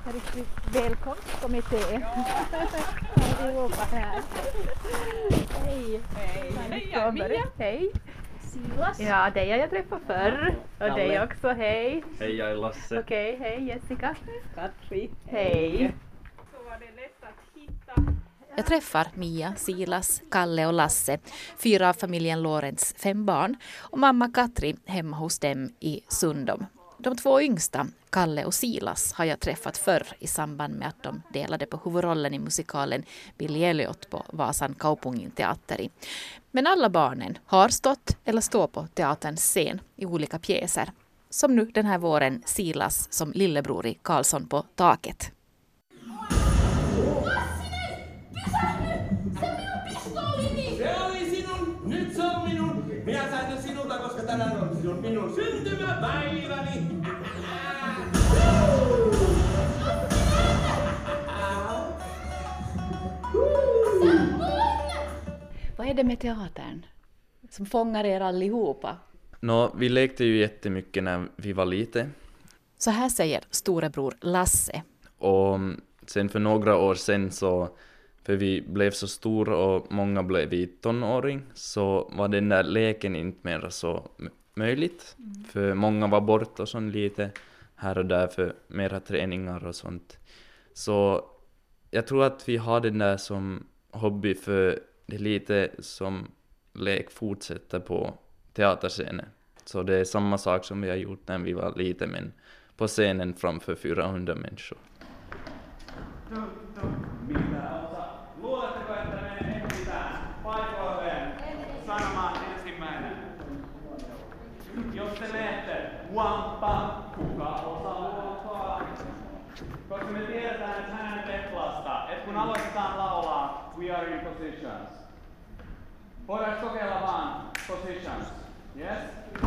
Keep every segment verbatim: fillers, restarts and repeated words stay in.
Riktigt välkomstkommitté. Allihopa här. Hej. Hej. Hej, jag är Mia. Hej. Silas. Ja, dig har jag träffat förr. Och Kalle. dig också, hej. Hej, jag är Lasse. Okej, hej Jessica. Katri. Hej. Så var det lätt att hitta. Jag träffar Mia, Silas, Kalle och Lasse, fyra av familjen Lorentz fem barn, och mamma Katri hemma hos dem i Sundom. De två yngsta, Kalle och Silas, har jag träffat förr i samband med att de delade på huvudrollen i musikalen Billy Elliot på Vasan Kaupungin teatteri. Men alla barnen har stått eller står på teaterns scen i olika pjäser. Som nu den här våren Silas som lillebror i Karlsson på taket. Se oli sinun, nyt se on minun. Minä sain sen sinulta, koska tänään on sinun minun syntymäpäiväni. Vad är det med teatern som fångar er allihopa? Nå, vi lekte ju jättemycket när vi var lite. Så här säger storebror Lasse. Och sen för några år sen så, för vi blev så stora och många blev i tonåring, så var den där leken inte mer så m- möjligt. Mm. För många var borta och sånt lite här och där för mera träningar och sånt. Så jag tror att vi har den där som hobby, för det är lite som lek fortsätter på teaterscenen. Så det är samma sak som vi har gjort när vi var lite, men på scenen framför fyrahundra människor. Mitä osa? Luuletteko, että me etsitään paikoilleen sanomaan ensimmäinen? Jos te leette wampa, kuka osaa luontoa? Koska me tiedetään, että hänen Teplasta, että kun aloitetaan laulaa We Are in Positions. Voidaanko kokeilla vaan Positions? Yes?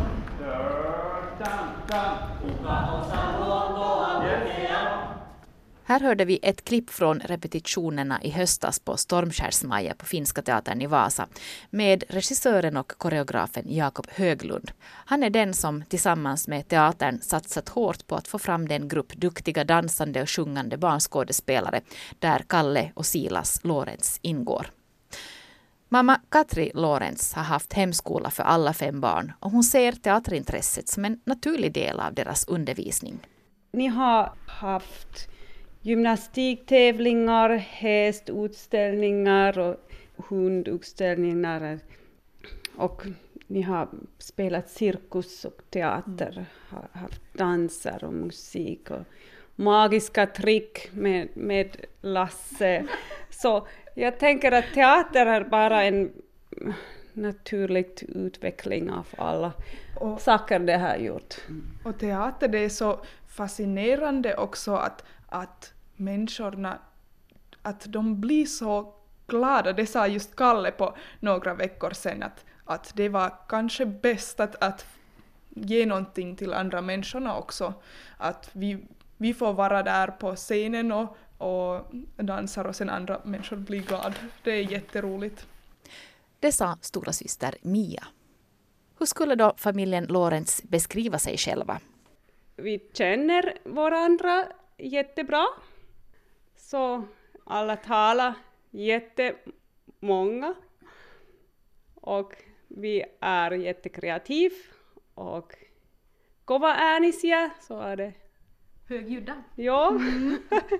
Dun, dun. Kuka osaa luontoa? Yes? Här hörde vi ett klipp från repetitionerna i höstas på Stormskärsmaja på Finska teatern i Vasa med regissören och koreografen Jakob Höglund. Han är den som tillsammans med teatern satsat hårt på att få fram den grupp duktiga dansande och sjungande barnskådespelare där Kalle och Silas Lorentz ingår. Mamma Katri Lorentz har haft hemskola för alla fem barn och hon ser teaterintresset som en naturlig del av deras undervisning. Ni har haft gymnastiktävlingar, hästutställningar och hundutställningar. Och ni har spelat cirkus och teater, har haft danser och musik och magiska trick med, med Lasse. Så jag tänker att teater är bara en naturlig utveckling av alla och saker det har gjort. Och teater, det är så fascinerande också att, att människorna, att de blir så glada. Det sa just Kalle på några veckor sedan, att, att det var kanske bäst att, att ge någonting till andra människorna också. Att vi, vi får vara där på scenen och, och dansar och sen andra människor blir glada. Det är jätteroligt. Det sa stora syster Mia. Hur skulle då familjen Lorentz beskriva sig själva? Vi känner varandra jättebra. Så alla talar jättemånga. Och vi är jättekreativa och kova-äänisiä, så är det. Högljudda. Ja. Mm.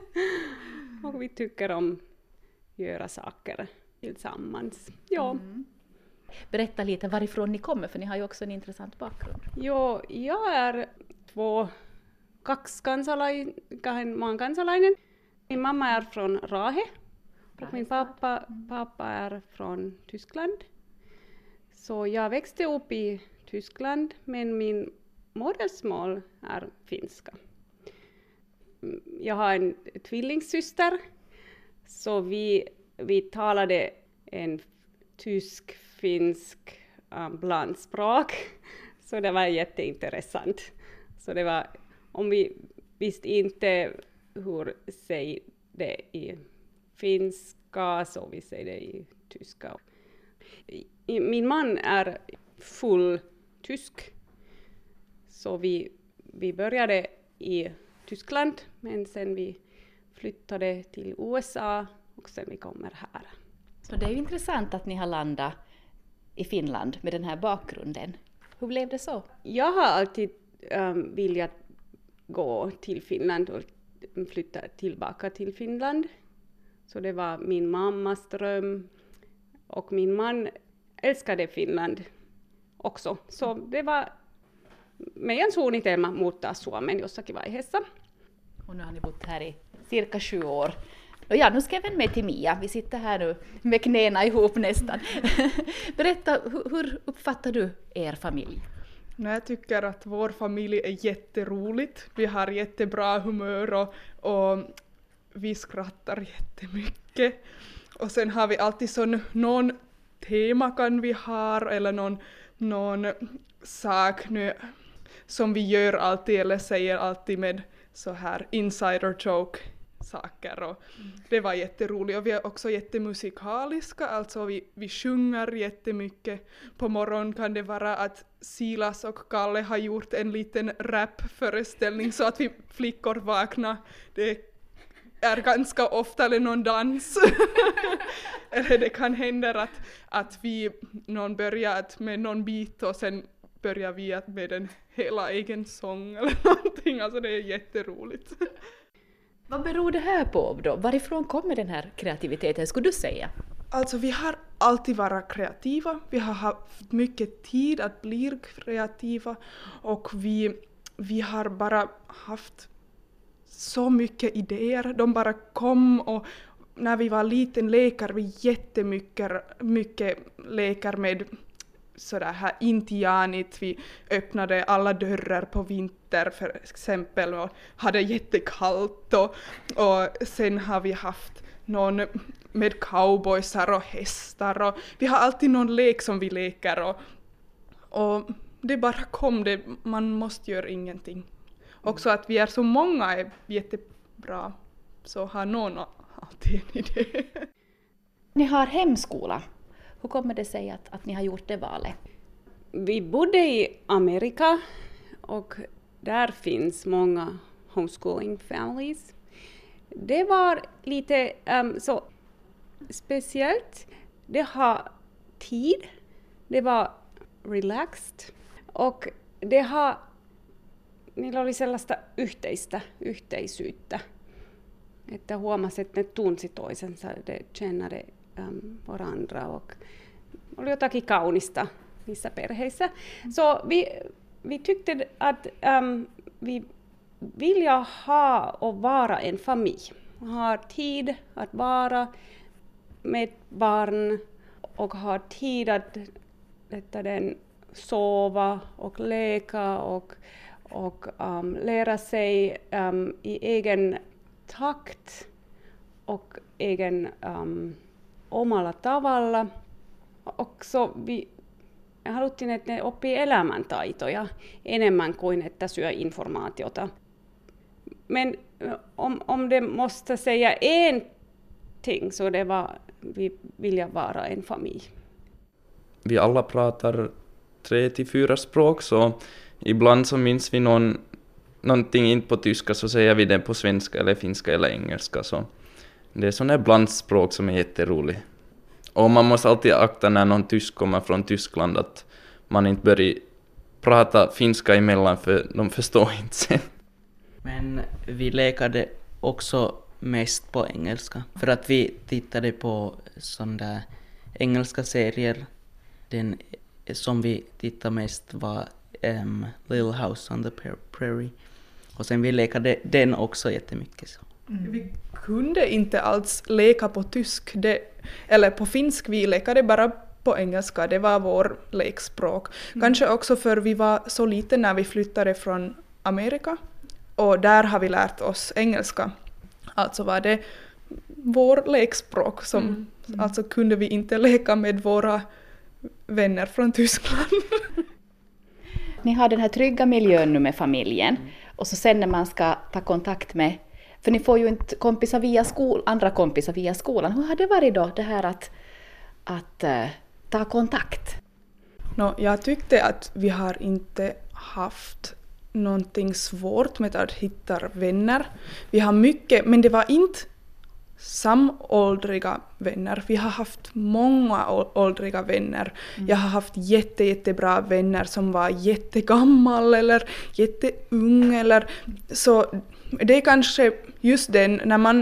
Och vi tycker om att göra saker tillsammans. Ja. Mm. Berätta lite varifrån ni kommer, för ni har ju också en intressant bakgrund. Jo, jag är två kaksikansalainen, kahden maan kansalainen. Min mamma är från Rahe och min pappa, pappa är från Tyskland. Så jag växte upp i Tyskland, men min modersmål är finska. Jag har en tvillingsyster, så vi, vi talade en tysk-finsk um, blandspråk. Så det var jätteintressant. Så det var, om vi visste inte hur säger det i finska, så vi säger det i tyska. Min man är full tysk, så vi, vi började i Tyskland, men sen vi flyttade till U S A och sen vi kommer här. Så det är ju intressant att ni har landat i Finland med den här bakgrunden. Hur blev det så? Jag har alltid um, velat gå till Finland och flytta tillbaka till Finland. Så det var min mammas dröm. Och min man älskade Finland också. Så det var meidän suunnitelma muuttaa Suomeen jossakin vaiheessa. Och nu har ni bott här i cirka sju år. Och ja, nu ska jag vända mig till Mia. Vi sitter här nu med knäna ihop nästan. Berätta, hur, hur uppfattar du er familj? Jag tycker att vår familj är jätteroligt. Vi har jättebra humör och, och vi skrattar jättemycket. Och sen har vi alltid sån, någon tema kan vi ha eller någon, någon sak nu som vi gör alltid eller säger alltid med så här insider joke saker och mm. det var jätteroligt och vi är också jättemusikaliska, alltså vi, vi sjunger jättemycket. På morgon kan det vara att Silas och Kalle har gjort en liten rapföreställning så att vi flickor vaknar. Det är ganska ofta eller någon dans. Eller det kan hända att, att vi någon börjar med någon bit och sen börjar vi med en hela egen sång eller någonting. Alltså det är jätteroligt. Vad beror det här på då? Varifrån kommer den här kreativiteten, skulle du säga? Alltså vi har alltid varit kreativa. Vi har haft mycket tid att bli kreativa. Och vi, vi har bara haft så mycket idéer. De bara kom och när vi var liten lekar vi jättemycket mycket lekar med sådär här indianigt. Vi öppnade alla dörrar på vinter för exempel och hade jättekallt och, och sen har vi haft någon med cowboysar och hästar och vi har alltid någon lek som vi leker och, och det bara kom, det, man måste göra ingenting. Också att vi är så många är jättebra, så har någon alltid en idé. Ni har hemskola. Hur kommer det sig att, att ni har gjort det valet? Vi bodde i Amerika och där finns många homeschooling families. Det var lite um, så speciellt. Det har tid, det var relaxed och det har niillä oli sellaista yhteistä yhteisyyttä, että huomasi, että ne tunsi toisensa, ne kände um, varandra och oli jotakin kaunista niissä perheissä. Så vi, vi tyckte att um, vi vill ha och vara en familj. Ha tid att vara med barn och ha tid att, att den sova och leka och, och um, lära sig um, i egen takt och egen um, omalla tavalla. Också vi haluttiin, että ne oppii elämäntaitoja enemmän kuin että syö informaatiota. Men om, om det måste säga en ting så det var vi vill vara en familj. Vi alla pratar tre till fyra språk, så ibland så minns vi någon, någonting inte på tyska så säger vi det på svenska eller finska eller engelska. Så det är sådana blandspråk som är jätteroligt. Och man måste alltid akta när någon tysk kommer från Tyskland att man inte börjar prata finska emellan för de förstår inte sen. Men vi lekade också mest på engelska för att vi tittade på sådana där engelska serier. Den som vi tittade mest var um, Little House on the Prairie. Och sen vi lekade den också jättemycket. Så. Mm. Vi kunde inte alls leka på tysk, det, eller på finsk, vi lekade bara på engelska, det var vår lekspråk. Mm. Kanske också för vi var så lite när vi flyttade från Amerika och där har vi lärt oss engelska. Alltså var det vår lekspråk som, mm. Mm. alltså kunde vi inte leka med våra vänner från Tyskland. Ni har den här trygga miljön nu med familjen mm. och så sen när man ska ta kontakt med, för ni får ju inte kompisar via skol, andra kompisar via skolan. Hur har det varit då det här att, att uh, ta kontakt? No, jag tyckte att vi har inte haft någonting svårt med att hitta vänner. Vi har mycket, men det var inte samåldriga vänner. Vi har haft många åldriga vänner. Mm. Jag har haft jätte, jättebra vänner som var jättegammal eller jätteung. Eller, så det är kanske just den, när man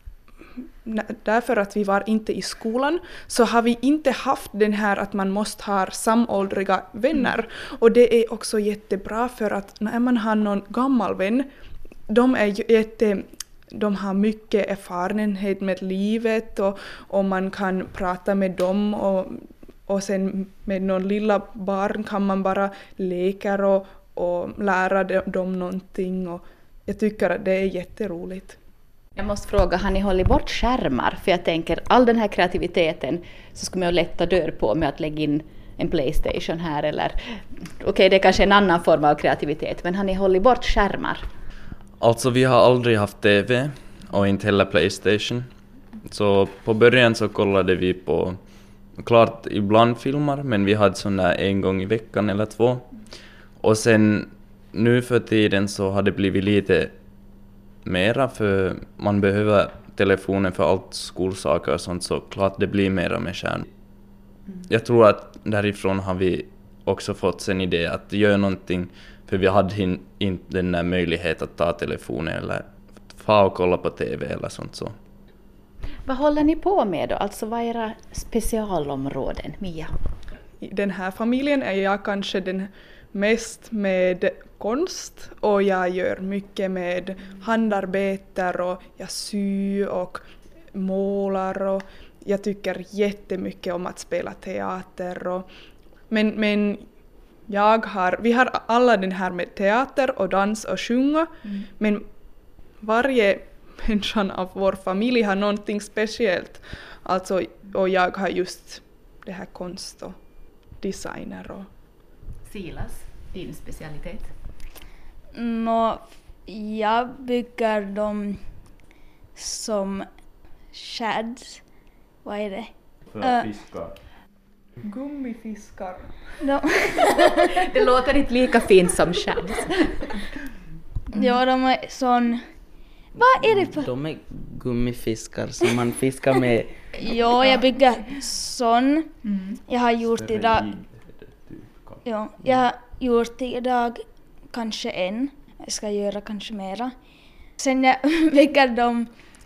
därför att vi var inte i skolan så har vi inte haft den här att man måste ha samåldriga vänner. Mm. Och det är också jättebra för att när man har någon gammal vän, de är jätte, de har mycket erfarenhet med livet och, och man kan prata med dem och, och sen med någon lilla barn kan man bara leka och, och lära dem någonting och jag tycker att det är jätteroligt. Jag måste fråga, har ni hållit bort skärmar? För jag tänker, all den här kreativiteten så skulle man ju lätta dörr på med att lägga in en PlayStation här eller okej, okay, det är kanske en annan form av kreativitet, men har ni hållit bort skärmar? Alltså vi har aldrig haft T V och inte heller PlayStation. Så på början så kollade vi på, klart ibland filmer, men vi hade sån där en gång i veckan eller två. Och sen nu för tiden så har det blivit lite mera för man behöver telefonen för allt skolsaker och sånt, så klart det blir mera med skärm. Mm. Jag tror att därifrån har vi också fått en idé att göra någonting, för vi hade inte den där möjligheten att ta telefonen eller få och kolla på T V eller sånt så. Vad håller ni på med då? Alltså vad är era specialområden, Mia? I den här familjen är jag kanske den mest med konst och jag gör mycket med handarbete och jag syr och målar och jag tycker jättemycket om att spela teater. Och, men men jag har, vi har alla den här med teater och dans och sjunga, mm. men varje människan av vår familj har någonting speciellt. Alltså, och jag har just det här konst och designer. Och Silas, din specialitet? Nå, jag bygger dem som shads. Vad är det? För fiskar. Gummifiskar. De det låter inte lika fint som shads. ja, de är sån... Vad är det för... De är gummifiskar som man fiskar med. ja, jag bygger sån. Mm. Jag har gjort idag... Ja, jag har gjort idag kanske en. Jag ska göra kanske mera. Sen jag bygger de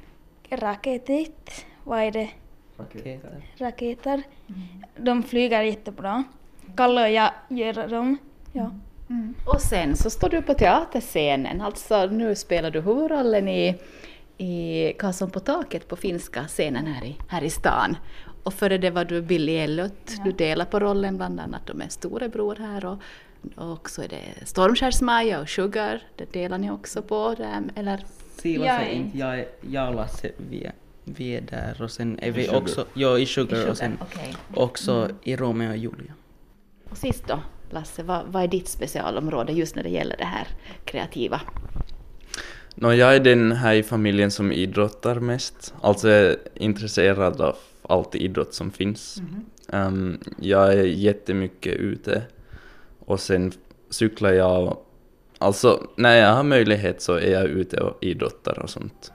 raketit. Vad är det? Raketer. Raketer. Mm. De flyger jättebra. Kalle och jag gör dem. Ja. Mm. Och sen så står du på teaterscenen. Alltså nu spelar du huvudrollen i, i Karlsson på taket på finska scenen här i, här i stan. Och före det var du Billy Elliot. Ja. Du delar på rollen bland annat med storebror här. Och, och så är det Stormskärsmaja och Sugar. Det delar ni också på. Där, eller? Silas är inte. Jag, är, jag och Lasse, vi är, vi är där. Och sen är vi också ja, i Sugar, I Sugar och sen okay. också mm. i Romeo och Julia. Och sist då, Lasse, vad, vad är ditt specialområde just när det gäller det här kreativa? No, jag är den här i familjen som idrottar mest. Alltså jag är intresserad av allt idrott som finns. Mm-hmm. Um, jag är jättemycket ute. Och sen cyklar jag. Alltså när jag har möjlighet så är jag ute och idrottar och sånt.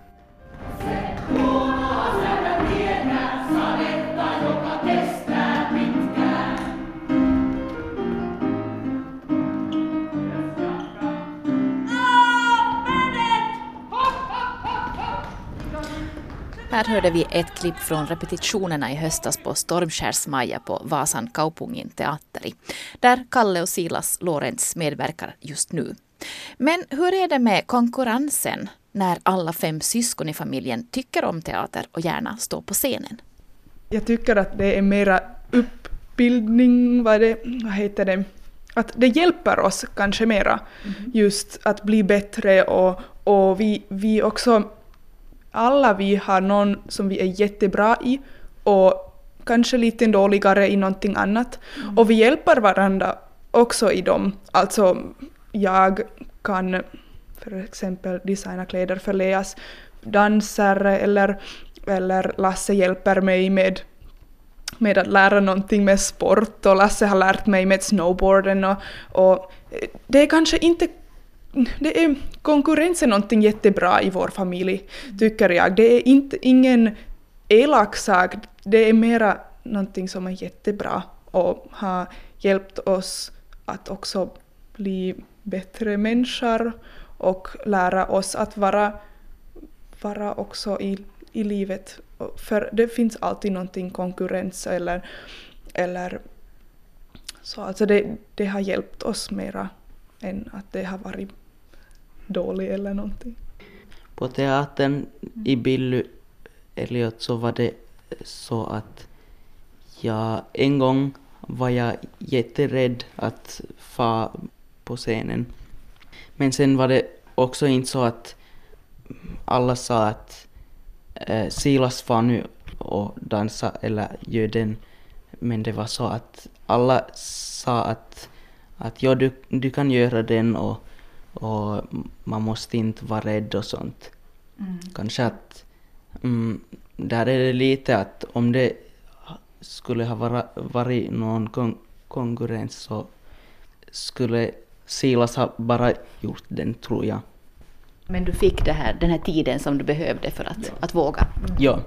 Här hörde vi ett klipp från repetitionerna i höstas på Stormskärsmaja på Vasan Kaupungin teatteri, där Kalle och Silas Lorenz medverkar just nu. Men hur är det med konkurrensen när alla fem syskon i familjen tycker om teater och gärna står på scenen? Jag tycker att det är mera uppbildning, vad, det, vad heter det? Att det hjälper oss kanske mera mm. just att bli bättre och, och vi, vi också alla vi har någon som vi är jättebra i och kanske lite dåligare i någonting annat. Mm. Och vi hjälper varandra också i dem. Alltså jag kan för exempel designa kläder för Leas dansare eller, eller Lasse hjälper mig med, med att lära någonting med sport och Lasse har lärt mig med snowboarden. Och, och det är kanske inte det är konkurrens är någonting jättebra i vår familj, tycker jag. Det är inte ingen elak sak, det är mera någonting som är jättebra och har hjälpt oss att också bli bättre människor och lära oss att vara, vara också i, i livet. För det finns alltid någonting konkurrens eller, eller så. Alltså det, det har hjälpt oss mera än att det har varit dåligt eller någonting. På teatern i Billy Elliot så var det så att jag en gång var jag jätterädd att få på scenen. Men sen var det också inte så att alla sa att eh, Silas får nu och dansa eller gör den. Men det var så att alla sa att, att ja, du, du kan göra den och, och man måste inte vara rädd och sånt. Mm. Kanske att mm, där är det lite att om det skulle ha vara, varit någon kon- konkurrens så skulle Silas ha bara gjort den, tror jag. Men du fick det här, den här tiden som du behövde för att, ja. att våga? Mm. Ja.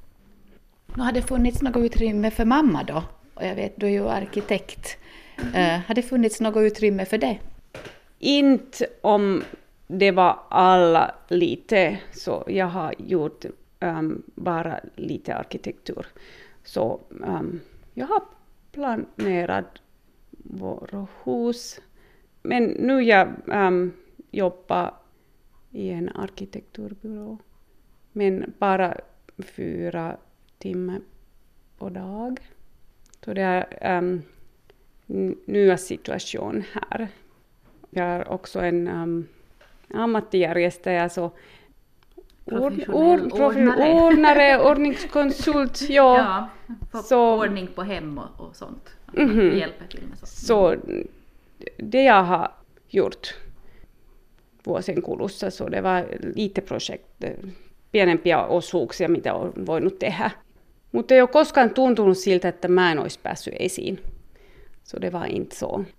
Nu har det funnits något utrymme för mamma då? Och jag vet, du är ju arkitekt. Uh, har det funnits något utrymme för det? Inte om det var alla lite, så jag har gjort um, bara lite arkitektur. Så um, jag har planerat våra hus. Men nu jag um, jobbar i en arkitekturbyrå. Men bara fyra timmar på dag. Så det är um, nya situation här. Jag har också en um, ammattijärjestäjä, så Professionell or, ordnare, ordnare ordningskonsult. Ja, ja så, ordning på hem och, och sånt. Mm-hmm. Hjälper till med sånt. Så det jag har gjort vuosien kulussa, så det var lite projekt, pienempiä osuuksia, mitä on voinut tehdä. Mutta ei ole koskaan tuntunut siltä, että mä en olisi päässyt esiin. Så det var inte så.